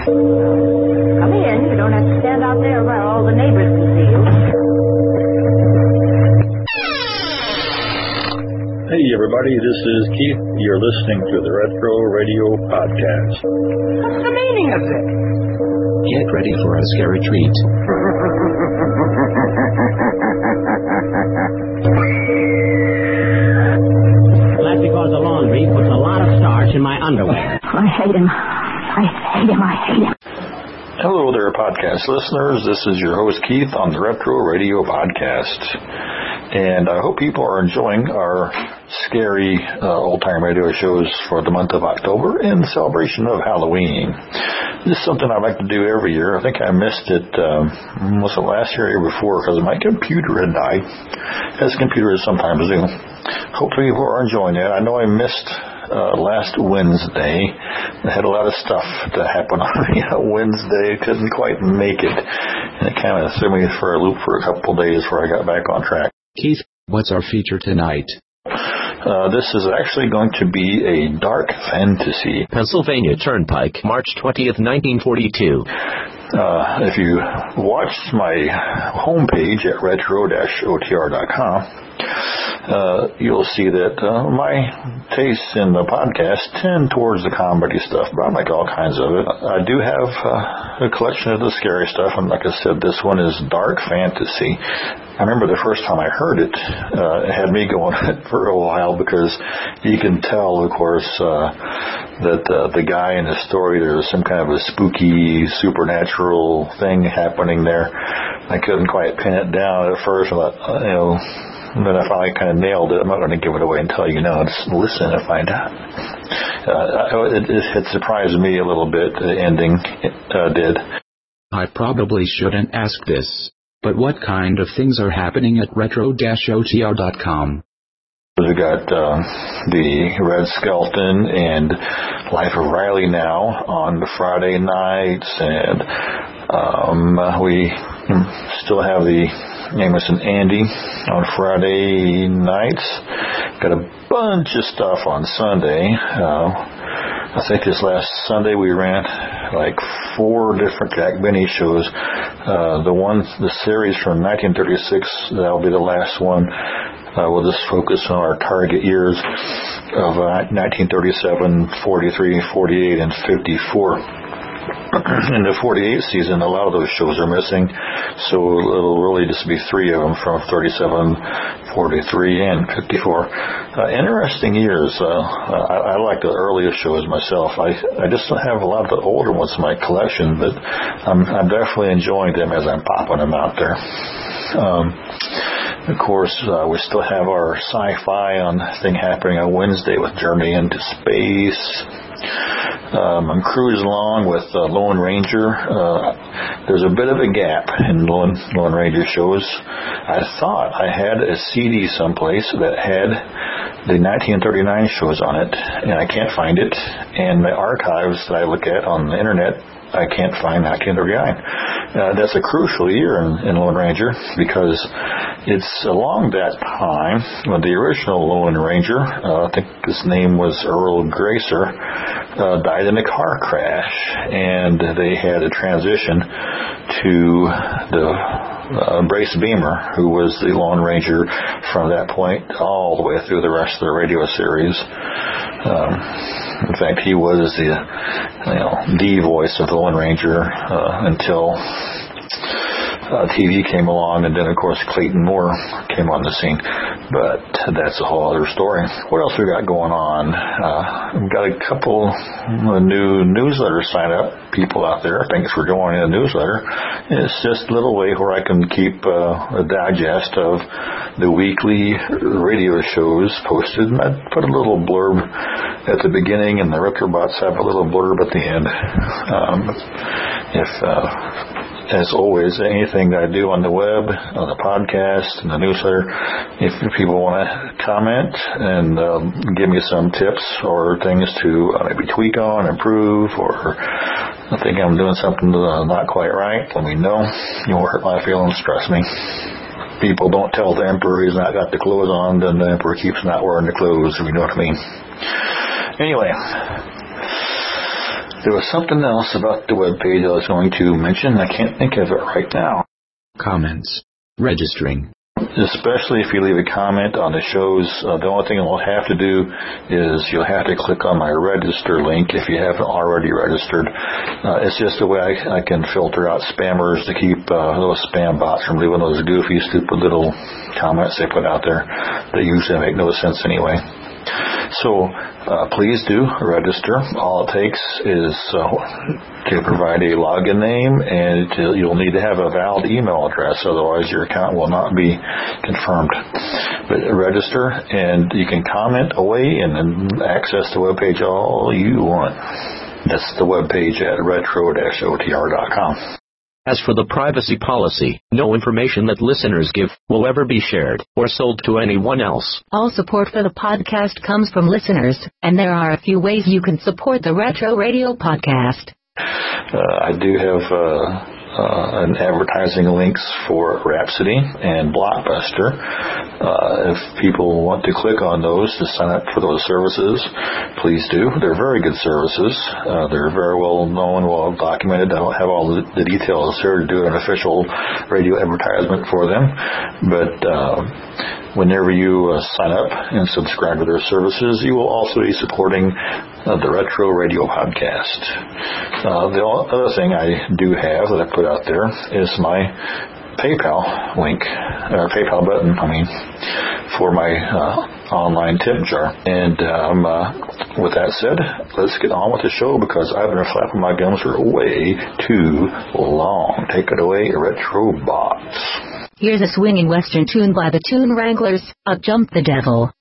Come in. You don't have to stand out there where all the neighbors can see you. Hey, everybody. This is Keith. You're listening to the Retro Radio Podcast. What's the meaning of it? Get ready for a scary treat. That's because the laundry puts a lot of starch in my underwear. I hate him. I hate him. I hate him. Hello there, podcast listeners. This is your host, Keith, on the Retro Radio Podcast. And I hope people are enjoying our scary old-time radio shows for the month of October in celebration of Halloween. This is something I like to do every year. I think I missed it, was it last year or year before, because my computer had died, as computers sometimes do. Hopefully people are enjoying it. I know I missed last Wednesday. I had a lot of stuff to happen on Wednesday. Couldn't quite make it. And it kind of threw me for a loop for a couple of days before I got back on track. Keith, what's our feature tonight? This is actually going to be a dark fantasy. Pennsylvania Turnpike, March 20th, 1942. If you watch my homepage at retro-otr.com, you'll see that my tastes in the podcast tend towards the comedy stuff, but I like all kinds of it. I do have a collection of the scary stuff, and like I said, this one is dark fantasy. I remember the first time I heard it, it had me going for a while, because you can tell, of course, that the guy in the story, there's some kind of a spooky, supernatural thing happening there. I couldn't quite pin it down at first. I thought, and then I finally kind of nailed it. I'm not going to give it away and tell you now. Just listen and find out. It surprised me a little bit, the ending did. I probably shouldn't ask this, but what kind of things are happening at retro-otr.com? We got the Red Skeleton and Life of Riley now on the Friday nights, and we still have the Amos and Andy on Friday nights. Got a bunch of stuff on Sunday. I think this last Sunday we ran like 4 different Jack Benny shows. The series from 1936, that'll be the last one. We'll just focus on our target years of 1937, 43, 48, and 54. In the 48 season, a lot of those shows are missing, so it'll really just be 3 of them from 37, 43, and 54. Interesting years. I like the earlier shows myself. I just don't have a lot of the older ones in my collection, but I'm definitely enjoying them as I'm popping them out there. Of course, we still have our sci-fi thing happening on Wednesday with Journey into Space. I'm cruising along with Lone Ranger. There's a bit of a gap in Lone Ranger shows. I thought I had a CD someplace that had the 1939 shows on it, and I can't find it. And the archives that I look at on the internet, I can't find 1939. That's a crucial year in Lone Ranger, because it's along that time when the original Lone Ranger, I think his name was Earl Gracer, died in a car crash, and they had a transition to the Brace Beamer, who was the Lone Ranger from that point all the way through the rest of the radio series. In fact, he was the voice of the Lone Ranger until TV came along, and then, of course, Clayton Moore came on the scene. But that's a whole other story. What else we got going on? We've got a couple new newsletter sign-up people out there. Thanks for joining the newsletter. It's just a little way where I can keep a digest of the weekly radio shows posted. And I put a little blurb at the beginning, and the Retrobots have a little blurb at the end. As always, anything that I do on the web, on the podcast, and the newsletter, if people want to comment and give me some tips or things to maybe tweak on, improve, or I think I'm doing something not quite right, let me know. You won't hurt my feelings, trust me. People don't tell the emperor he's not got the clothes on, then the emperor keeps not wearing the clothes, if you know what I mean. Anyway, There was something else about the webpage I was going to mention. I can't think of it right now. Comments. Registering. Especially if you leave a comment on the shows, the only thing you'll have to do is you'll have to click on my register link if you haven't already registered. It's just a way I can filter out spammers to keep those spam bots from leaving those goofy, stupid little comments they put out there that usually make no sense anyway. So please do register. All it takes is to provide a login name, and you'll need to have a valid email address, otherwise your account will not be confirmed. But register, and you can comment away and then access the webpage all you want. That's the webpage at retro-otr.com. As for the privacy policy, no information that listeners give will ever be shared or sold to anyone else. All support for the podcast comes from listeners, and there are a few ways you can support the Retro Radio Podcast. I do have an advertising links for Rhapsody and Blockbuster. If people want to click on those to sign up for those services, please do. They're very good services. They're very well known, well documented. I don't have all the details here to do an official radio advertisement for them, but whenever you sign up and subscribe to their services, you will also be supporting the Retro Radio Podcast. The other thing I do have that I put out there is my PayPal link, PayPal button, for my online tip jar. And with that said, let's get on with the show, because I've been flapping my gums for way too long. Take it away, Retro Bots. Here's a swinging western tune by the Tune Wranglers, Up Jump the Devil.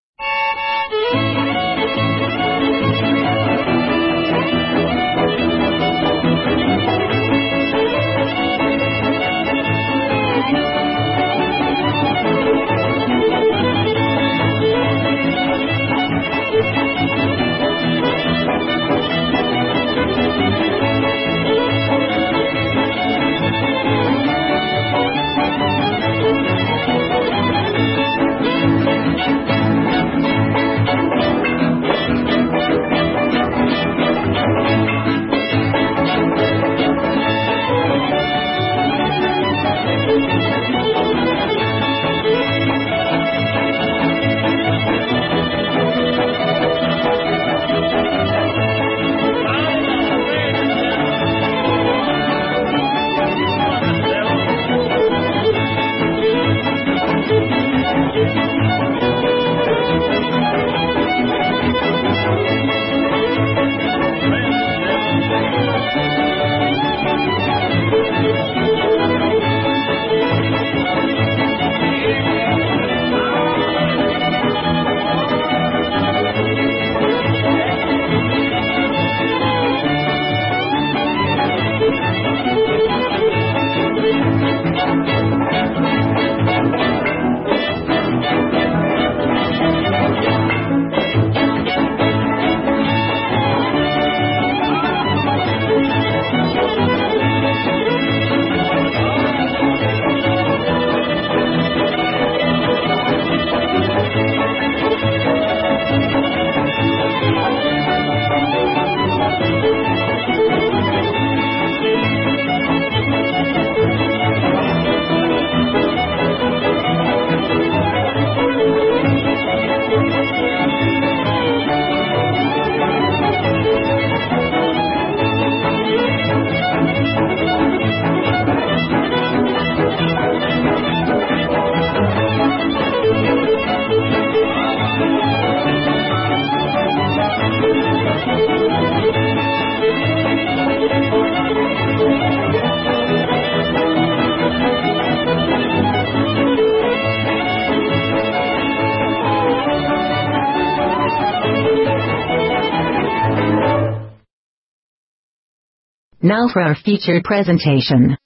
Now for our featured presentation.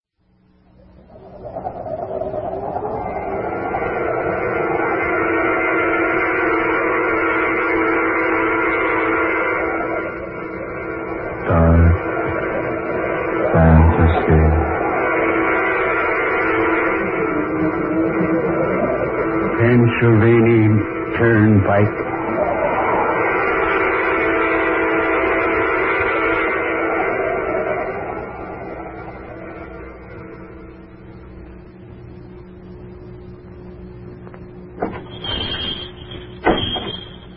Dark fantasy. Pennsylvania Turnpike.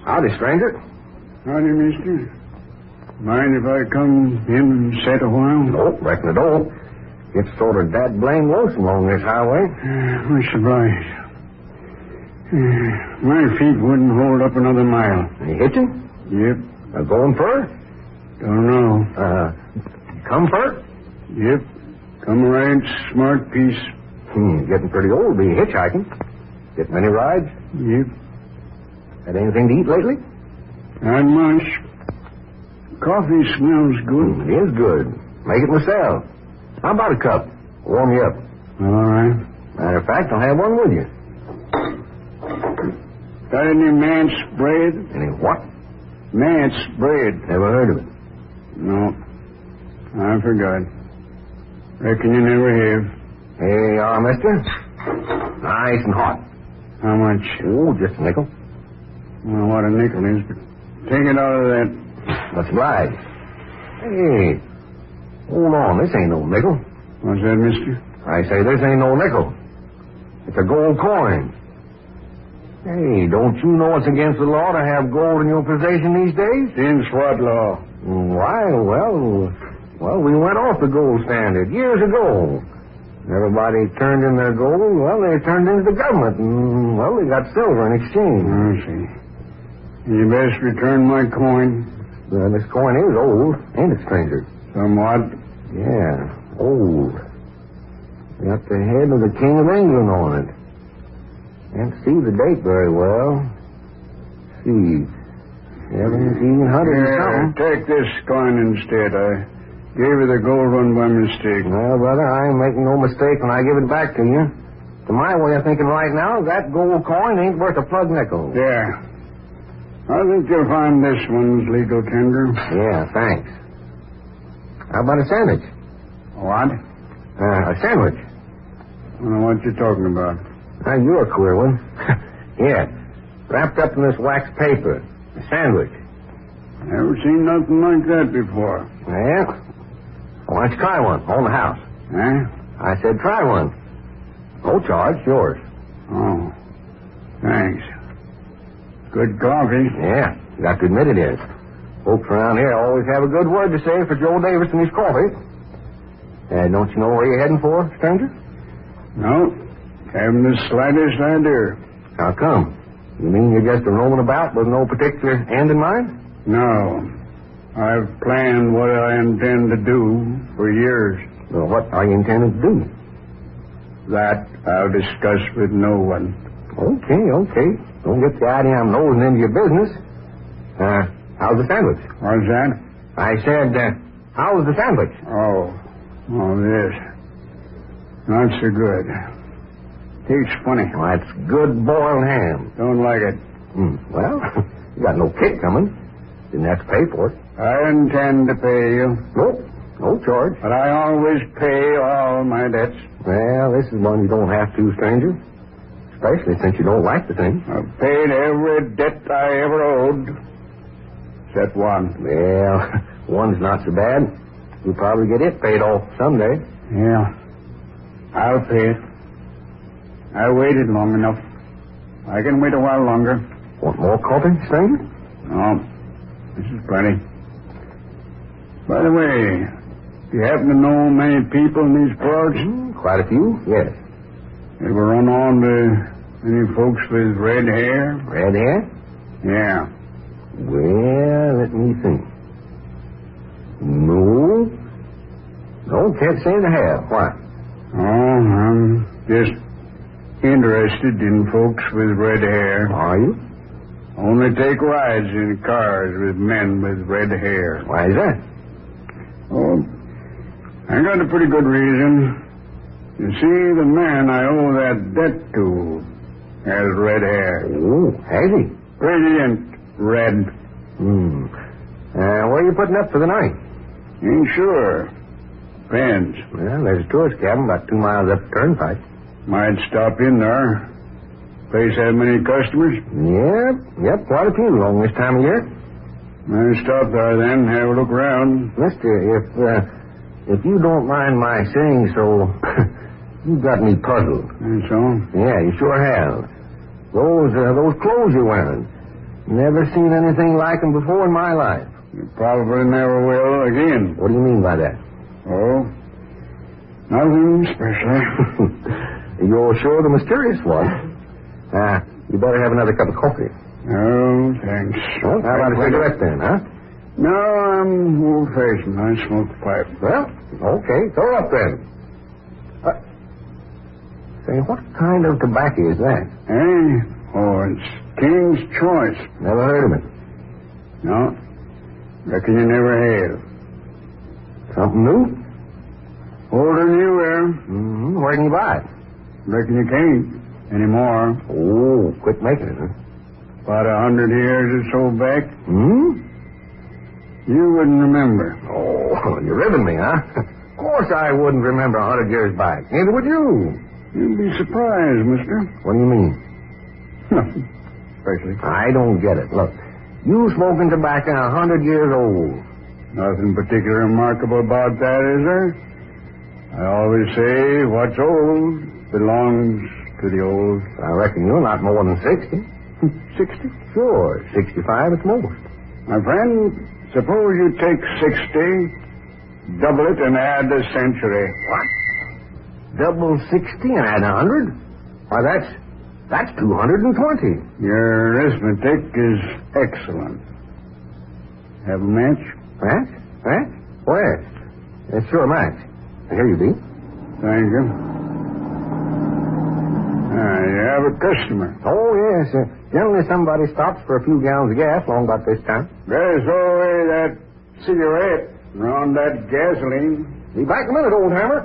Howdy, stranger. Howdy, mister. Mind if I come in and sit a while? Nope, reckon I don't. It's sort of that blame lonesome along this highway. Much obliged. My feet wouldn't hold up another mile. You hitching? Yep. Going fur? Don't know. Come fur? Yep. Come a right smart piece. Getting pretty old to be hitchhiking. Get many rides? Yep. Had anything to eat lately? Not much. Coffee smells good. It is good. Make it myself. How about a cup? Warm you up. All right. Matter of fact, I'll have one with you. Got any manse bread? Any what? Manse bread. Never heard of it. No. I forgot. Reckon you never have. Here you are, mister. Nice and hot. How much? Oh, just a nickel. Well, what a nickel is, but take it out of that. That's right. Hey, hold on. This ain't no nickel. What's that, mister? I say this ain't no nickel. It's a gold coin. Hey, don't you know it's against the law to have gold in your possession these days? Since what law? Why, well, we went off the gold standard years ago. Everybody turned in their gold. Well, they turned into the government, and, well, they got silver in exchange. I see. You best return my coin. This coin is old, ain't it, stranger? Somewhat. Yeah, old. Got the head of the King of England on it. Can't see the date very well. See, 1700 or something. Take this coin instead. I gave you the gold one by mistake. Well, brother, I ain't making no mistake when I give it back to you. To my way of thinking right now, that gold coin ain't worth a plug nickel. Yeah. I think you'll find this one's legal tender. Yeah, thanks. How about a sandwich? What? A sandwich. I don't know what you're talking about. Now, you're a queer one. Yeah, wrapped up in this wax paper. A sandwich. Never seen nothing like that before. Yeah? Why don't you try one on the house? Huh? I said try one. No charge, yours. Oh, thanks. Good coffee. Yeah, you got to admit it is. Folks around here always have a good word to say for Joe Davis and his coffee. Don't you know where you're heading for, stranger? No, haven't the slightest idea. How come? You mean you're just a roaming about with no particular end in mind? No. I've planned what I intend to do for years. Well, what are you intending to do? That I'll discuss with no one. Okay. Don't get the idea I'm nosing into your business. How's the sandwich? What's that? I said, how's the sandwich? Oh, this. Not so good. Tastes funny. Well, that's good boiled ham. Don't like it. Well, you got no kick coming. Didn't have to pay for it. I intend to pay you. Nope, no charge. But I always pay all my debts. Well, this is one you don't have to, stranger. Especially since you don't like the thing. I've paid every debt I ever owed. Except one. Well, one's not so bad. You'll probably get it paid off someday. Yeah. I'll pay it. I waited long enough. I can wait a while longer. Want more coffee, stranger? No. This is plenty. By the way, do you happen to know many people in these parts? Quite a few, yes. Ever run on to any folks with red hair? Red hair? Yeah. Well, let me think. No, can't say they have. Why? Oh, I'm just interested in folks with red hair. Are you? Only take rides in cars with men with red hair. Why is that? Oh, I got a pretty good reason. You see, the man I owe that debt to has red hair. Oh, has he? Brilliant red. Where are you putting up for the night? Ain't sure. Depends. Well, there's a tourist cabin about 2 miles up the turnpike. Might stop in there. Place have many customers? Yep, quite a few along this time of year. I'll stop there then, have a look around. Mister, if you don't mind my saying so, you've got me puzzled. And so? Yeah, you sure have. Those clothes you're wearing. Never seen anything like them before in my life. You probably never will again. What do you mean by that? Oh, nothing special. You're sure the mysterious one. You better have another cup of coffee. Oh, thanks. Well, how about a cigarette then, huh? No, I'm old-fashioned. I smoke a pipe. Well, okay, throw up then. Say, what kind of tobacco is that? Hey? Oh, it's King's Choice. Never heard of it. No? Reckon you never have. Something new? Older than you were. Mm-hmm. Where can you buy it? Reckon you can't anymore. Oh, quit making it, huh? About 100 years or so back. Hmm? You wouldn't remember. Oh, you're ribbing me, huh? Of course I wouldn't remember 100 years back. Neither would you. You'd be surprised, mister. What do you mean? Nothing. Especially. I don't get it. Look, you smoking tobacco 100 years old. Nothing particularly remarkable about that, is there? I always say what's old belongs to the old. I reckon you're not more than 60. 60? Sure, 65 at most. My friend, suppose you take 60, double it, and add a century. What? Double 60 and add 100? Why, that's 220. Your arithmetic is excellent. Have a match? Match? Match? Where? Sure, match. Here you be. Thank you. You have a customer. Oh, yes. Generally somebody stops for a few gallons of gas along about this time. Better throw away that cigarette and on that gasoline. Be back in a minute, old hammer.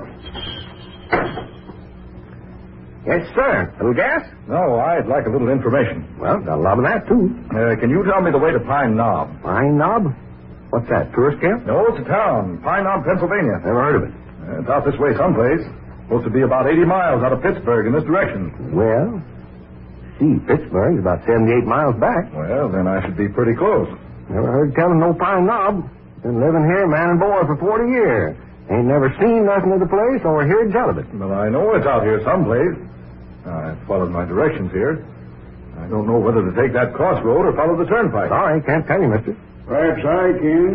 Yes, sir. A little gas? No, I'd like a little information. Well, got a lot of that, too. Can you tell me the way to Pine Knob? Pine Knob? What's that, tourist camp? No, it's a town. Pine Knob, Pennsylvania. Never heard of it. It's out this way someplace. Supposed to be about 80 miles out of Pittsburgh in this direction. Well, Pittsburgh's about 78 miles back. Well, then I should be pretty close. Never heard tell of no Pine Knob. Been living here, man and boy, for 40 years. Ain't never seen nothing of the place or heard tell of it. Well, I know it's out here someplace. I followed my directions here. I don't know whether to take that crossroad or follow the turnpike. Sorry, can't tell you, mister. Perhaps I can.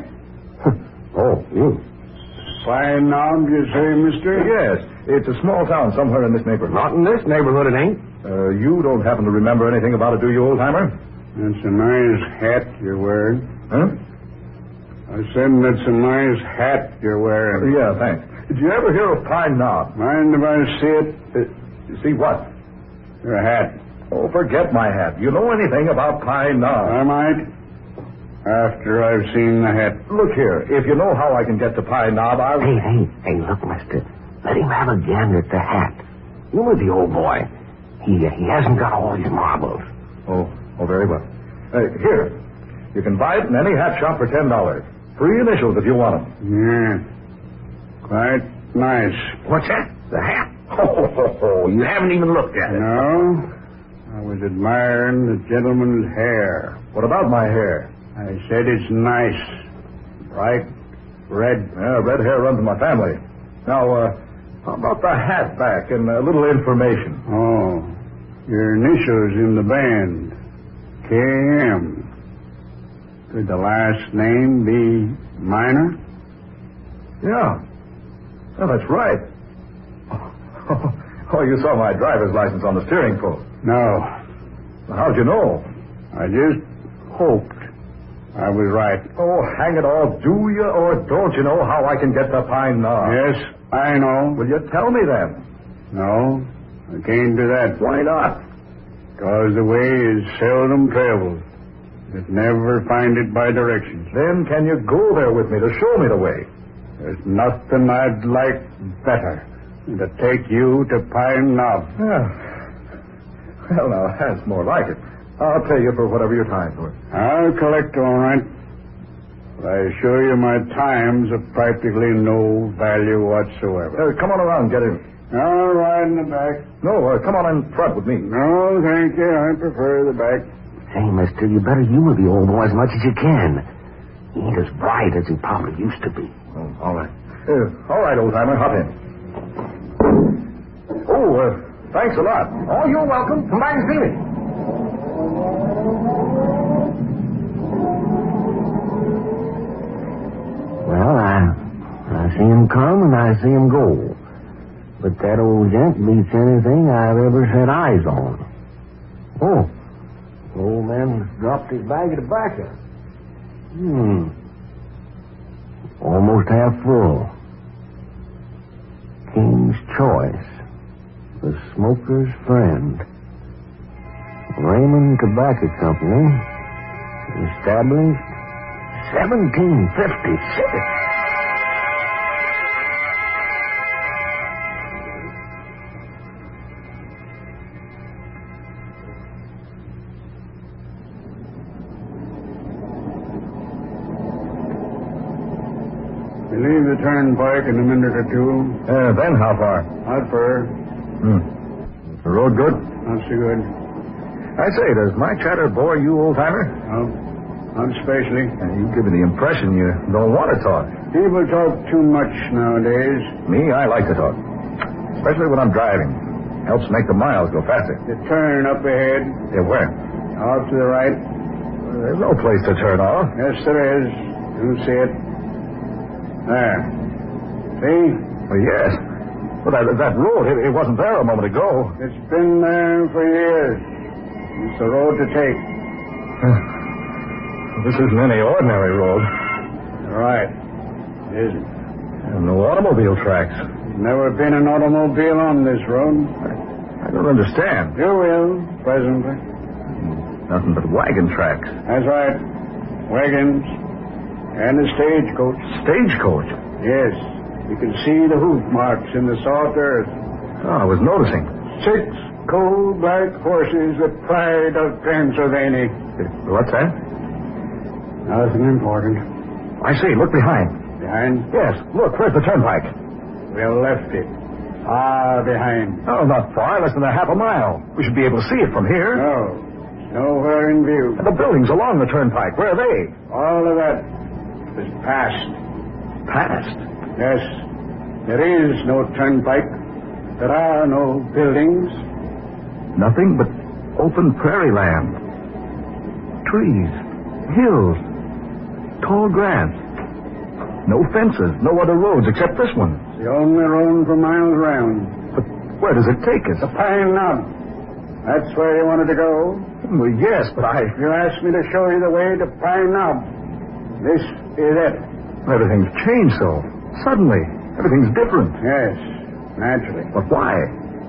Eh? Oh, you. Pine Knob, you say, mister? Yes. It's a small town somewhere in this neighborhood. Not in this neighborhood, it ain't. You don't happen to remember anything about it, do you, old-timer? That's a nice hat you're wearing. Huh? I said that's a nice hat you're wearing. Yeah, thanks. Did you ever hear of Pine Knob? Mind if I see it? See what? Your hat. Oh, forget my hat. You know anything about Pine Knob? I might. After I've seen the hat. Look here. If you know how I can get to Pine Knob, I'll... Hey, look, mister. Let him have a gander at the hat. You with the old boy. He hasn't got all his marbles. Oh, very well. Here. You can buy it in any hat shop for $10. Free initials if you want them. Yeah. Quite nice. What's that? The hat? Oh, you haven't even looked at it. No. I was admiring the gentleman's hair. What about my hair? I said it's nice. Bright red. Yeah, red hair runs in my family. Now, how about the hat back and a little information? Oh, your initials in the band. K.M. Could the last name be Minor? Yeah. Oh, that's right. Oh, you saw my driver's license on the steering post. No. How'd you know? I just hoped I was right. Oh, hang it all. Do you or don't you know how I can get to Pine Knob? Yes, I know. Will you tell me then? No, I can't do that. Why not? Because the way is seldom traveled. But never find it by directions. Then can you go there with me to show me the way? There's nothing I'd like better than to take you to Pine Knob. Yeah. Well, now, that's more like it. I'll pay you for whatever your time's worth. I'll collect all right. But I assure you my time's of practically no value whatsoever. Come on around, get in. I'll ride in the back. No, come on in front with me. No, thank you. I prefer the back. Say, mister, you better humor the old boy as much as you can. He ain't as bright as he probably used to be. Oh, all right. All right, old-timer, hop in. Oh, thanks a lot. Oh, you're welcome. Come back and see me. see him come and I see him go. But that old gent beats anything I've ever set eyes on. Oh, the old man dropped his bag of tobacco. Almost half full. King's Choice, the smoker's friend. Raymond Tobacco Company, established 1756. We leave the turnpike in a minute or two. Then how far? Not far. Is the road good? Not so good. I say, does my chatter bore you, old-timer? No, not especially. You give me the impression you don't want to talk. People talk too much nowadays. Me, I like to talk. Especially when I'm driving. Helps make the miles go faster. The turn up ahead. Yeah, where? Off to the right. There's no place to turn off. Yes, there is. You see it. There. See? Well, yes. But that road, it wasn't there a moment ago. It's been there for years. It's the road to take. This isn't any ordinary road. Right. It isn't. And no automobile tracks. Never been an automobile on this road. I don't understand. You will, presently. Nothing but wagon tracks. That's right. Wagons. And a stagecoach. Stagecoach? Yes. You can see the hoof marks in the soft earth. Oh, I was noticing. 6 coal-black horses, the pride of Pennsylvania. What's that? Nothing important. I see. Look behind. Behind? Yes. Look, where's the turnpike? We left it. Far behind. Oh, not far. Less than a half a mile. We should be able to see it from here. No. It's nowhere in view. And the buildings along the turnpike, where are they? All of that is past. Past? Yes. There is no turnpike. There are no buildings. Nothing but open prairie land. Trees. Hills. Tall grass. No fences. No other roads except this one. It's the only road for miles round. But where does it take us? The Pine Knob. That's where you wanted to go? Well, yes, but You asked me to show you the way to Pine Knob. This is it. Everything's changed so. Suddenly. Everything's different. Yes, naturally. But why?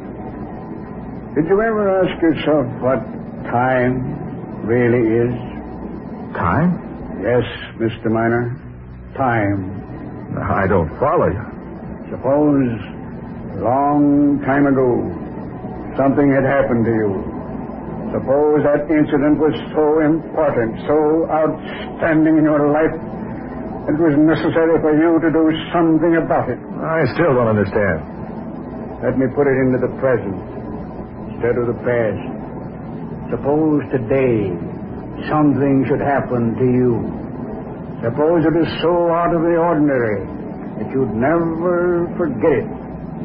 Did you ever ask yourself what time really is? Time? Yes, Mr. Miner. Time. I don't follow you. Suppose a long time ago something had happened to you. Suppose that incident was so important, so outstanding in your life, it was necessary for you to do something about it. I still don't understand. Let me put it into the present instead of the past. Suppose today something should happen to you. Suppose it is so out of the ordinary that you'd never forget it.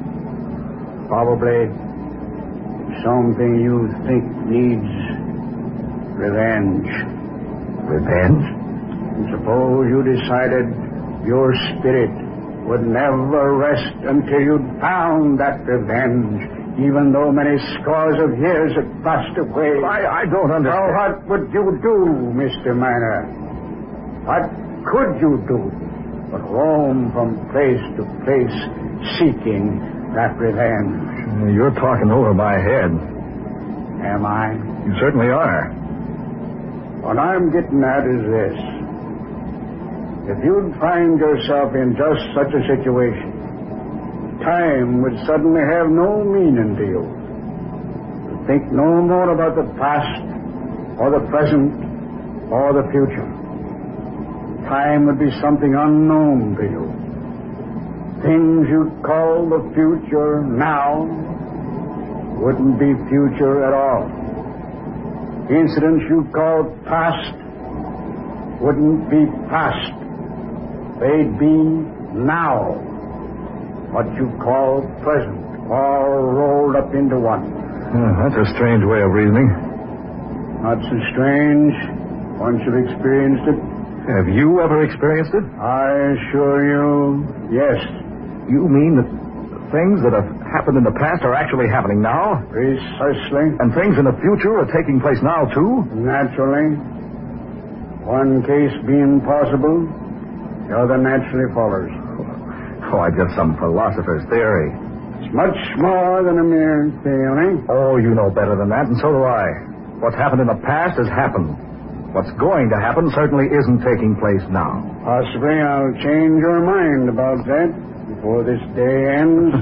Probably something you think needs revenge. Revenge? And suppose you decided your spirit would never rest until you'd found that revenge, even though many scores of years had passed away. I don't understand. Now, what would you do, Mr. Miner? What could you do but roam from place to place seeking that revenge? You're talking over my head. Am I? You certainly are. What I'm getting at is this. If you'd find yourself in just such a situation, time would suddenly have no meaning to you. You'd think no more about the past or the present or the future. Time would be something unknown to you. Things you call the future now wouldn't be future at all. Incidents you call past wouldn't be past. They'd be now. What you call present, all rolled up into one. That's a strange way of reasoning. Not so strange once you've experienced it. Have you ever experienced it? I assure you, yes. You mean that things that have happened in the past are actually happening now? Precisely. And things in the future are taking place now, too? Naturally. One case being possible, the other naturally follows. Oh, I guess some philosopher's theory. It's much more than a mere feeling. Oh, you know better than that, and so do I. What's happened in the past has happened. What's going to happen certainly isn't taking place now. Possibly I'll change your mind about that before this day ends.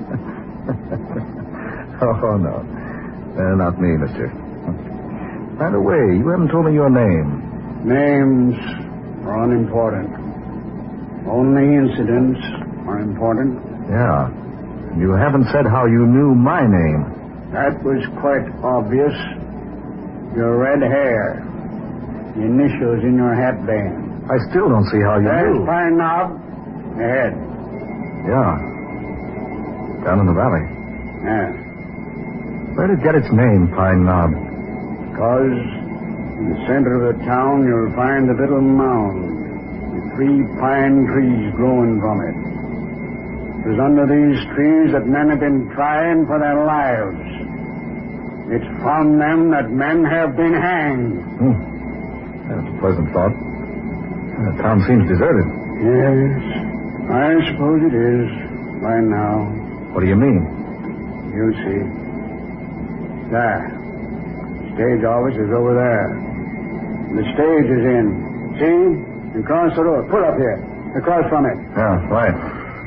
Oh, no. Not me, mister. By the way, you haven't told me your name. Names are unimportant. Only incidents are important. Yeah. You haven't said how you knew my name. That was quite obvious. Your red hair. The initials in your hat band. I still don't see how you There's knew. Pine Knob. Ahead. Yeah. Down in the valley. Yeah. Where did it get its name, Pine Knob? Because in the center of the town you'll find a little mound with 3 pine trees growing from it. It was under these trees that men have been trying for their lives. It's from them that men have been hanged. That's a pleasant thought. The town seems deserted. Yes, I suppose it is by now. What do you mean? You'll see. There. Stage office is over there. The stage is in. See? Across the road. Pull up here. Across from it. Yeah, right.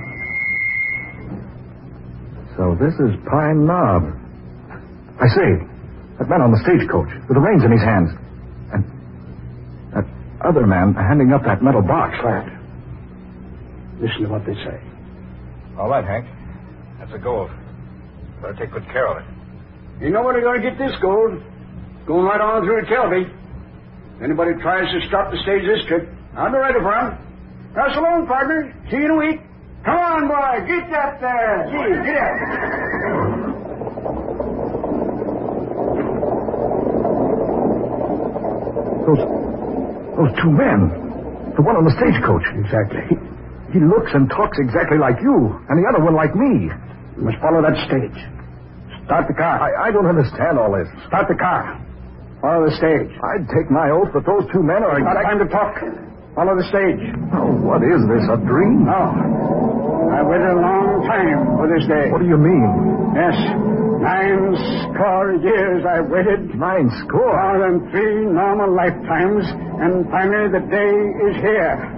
So this is Pine Knob. I say, that man on the stagecoach with the reins in his hands. And that other man handing up that metal box. Quiet. Listen to what they say. All right, Hank. That's a gold. Better take good care of it. You know where they're going to get this gold? Going right on through to Kelby. If anybody tries to stop the stage this trip, I'll be ready for them. Now, so long, partner. See you in a week. Come on, boy. Get up there. See, get up. Those 2 men. The one on the stagecoach. Exactly. He looks and talks exactly like you, and the other one like me. You must follow that stage. Start the car. I don't understand all this. Start the car. Follow the stage. I'd take my oath that those 2 men are Not time to talk. Follow the stage. Oh, what is this, a dream? No. I waited a long time for this day. What do you mean? Yes. 9 score years I waited. 9 score? More than 3 normal lifetimes. And finally the day is here.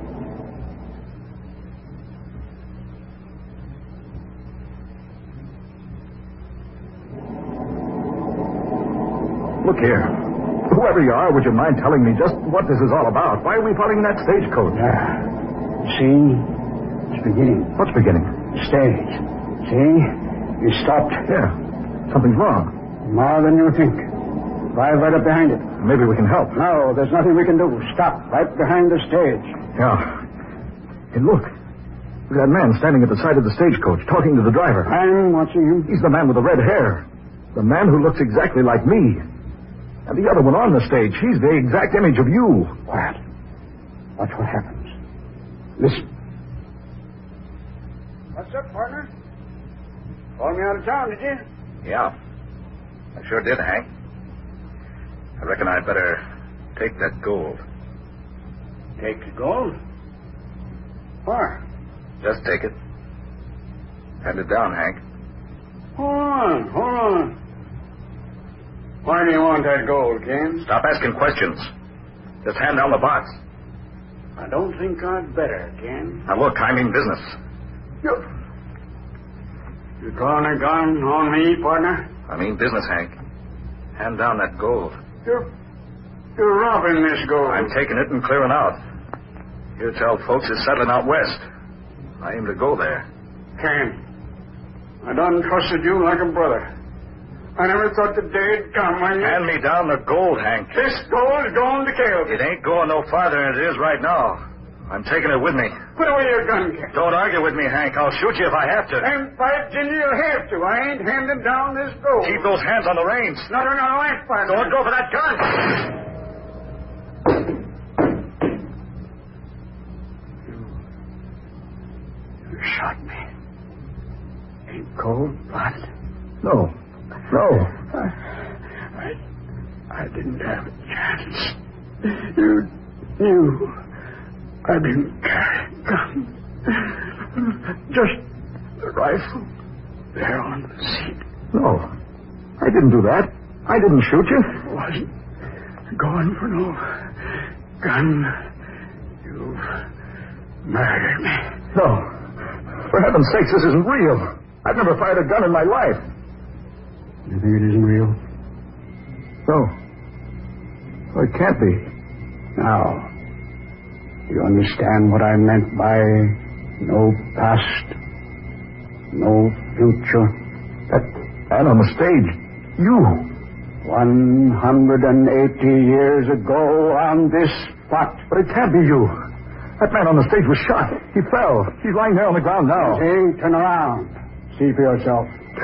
Look here. Whoever you are, would you mind telling me just what this is all about? Why are we following that stagecoach? See? It's beginning. What's beginning? Stage. See? You stopped. Yeah. Something's wrong. More than you think. Drive right up behind it. Maybe we can help. No, there's nothing we can do. Stop right behind the stage. Yeah. Hey, look. Look at that man standing at the side of the stagecoach, talking to the driver. I'm watching him. He's the man with the red hair. The man who looks exactly like me. And the other one on the stage, he's the exact image of you. Quiet. Watch what happens. Listen. What's up, partner? Called me out of town, did you? Yeah. I sure did, Hank. I reckon I'd better take that gold. Take the gold? Where? Just take it. Hand it down, Hank. Hold on. Why do you want that gold, Ken? Stop asking questions. Just hand down the box. I don't think I'd better, Ken. Now, look, I mean business. You drawing a gun on me, partner? I mean business, Hank. Hand down that gold. You're robbing this gold. I'm taking it and clearing out. You tell folks it's settling out west. I aim to go there. Ken, I done trusted you like a brother. I never thought the day'd come when you... Hand me down the gold, Hank. This gold is going to Kelby. It ain't going no farther than it is right now. I'm taking it with me. Put away your gun, Ken. Don't argue with me, Hank. I'll shoot you if I have to. And by Jimmy, you'll have to. I ain't handing down this gold. Keep those hands on the reins. Not on our life, partner. Don't go for that gun. You knew I didn't carry a gun. Just the rifle there on the seat. No, I didn't do that. I didn't shoot you. I wasn't going for no gun. You've murdered me. No. For heaven's sakes, this isn't real. I've never fired a gun in my life. You think it isn't real? No. Oh, it can't be. Now, you understand what I meant by no past, no future? That man on the stage, you. 180 years ago on this spot. But it can't be you. That man on the stage was shot. He fell. He's lying there on the ground now. Hey, turn around. See for yourself.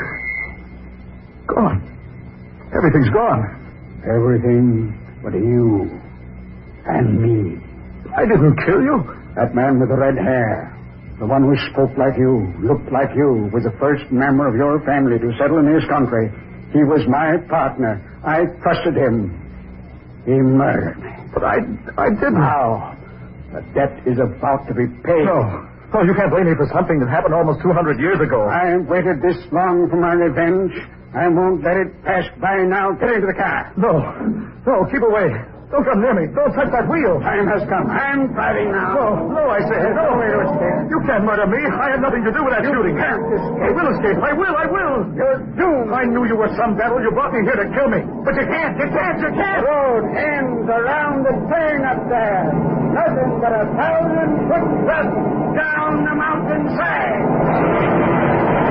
Gone. Everything's gone. Everything but you and me. I didn't kill you. That man with the red hair, the one who spoke like you, looked like you, was the first member of your family to settle in this country. He was my partner. I trusted him. He murdered me. But I didn't. Now, the debt is about to be paid. No. No, you can't blame me for something that happened almost 200 years ago. I've waited this long for my revenge. I won't let it pass by now. Get into the car. No. No, keep away. Don't come near me. Don't touch that wheel. Time has come. I'm driving now. No, I say. There's no way to escape. You can't murder me. I had nothing to do with that shooting. You can't escape. I will escape. I will. You're doomed. I knew you were some devil. You brought me here to kill me. But you can't. You can't. The road ends around the turn up there. Nothing but 1,000-foot drop down the mountainside.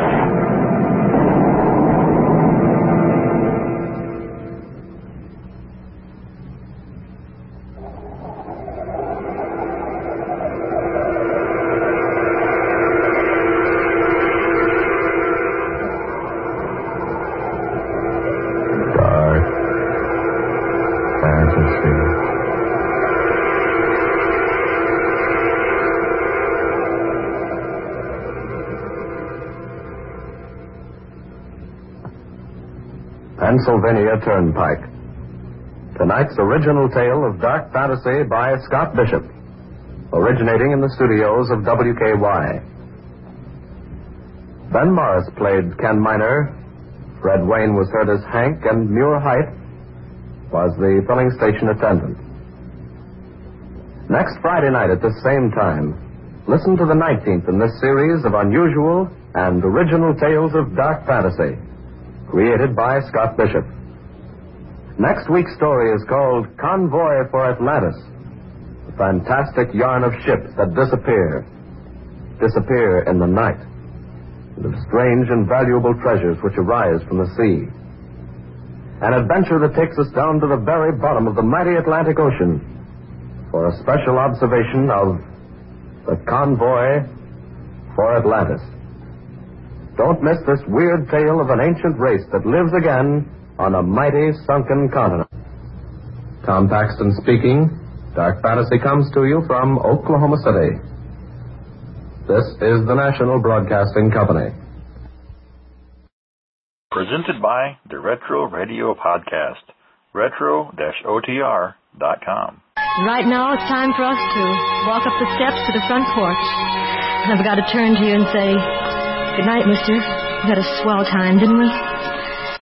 Pennsylvania Turnpike. Tonight's original tale of dark fantasy by Scott Bishop, originating in the studios of WKY. Ben Morris played Ken Miner. Fred Wayne was heard as Hank, and Muir Height was the filling station attendant. Next Friday night at this same time, listen to the 19th in this series of unusual and original tales of dark fantasy, created by Scott Bishop. Next week's story is called Convoy for Atlantis, a fantastic yarn of ships that disappear in the night, and of strange and valuable treasures which arise from the sea. An adventure that takes us down to the very bottom of the mighty Atlantic Ocean for a special observation of the Convoy for Atlantis. Don't miss this weird tale of an ancient race that lives again on a mighty sunken continent. Tom Paxton speaking. Dark Fantasy comes to you from Oklahoma City. This is the National Broadcasting Company. Presented by the Retro Radio Podcast. Retro-OTR.com. Right now it's time for us to walk up the steps to the front porch. I've got to turn to you and say, good night, mister. We had a swell time, didn't we?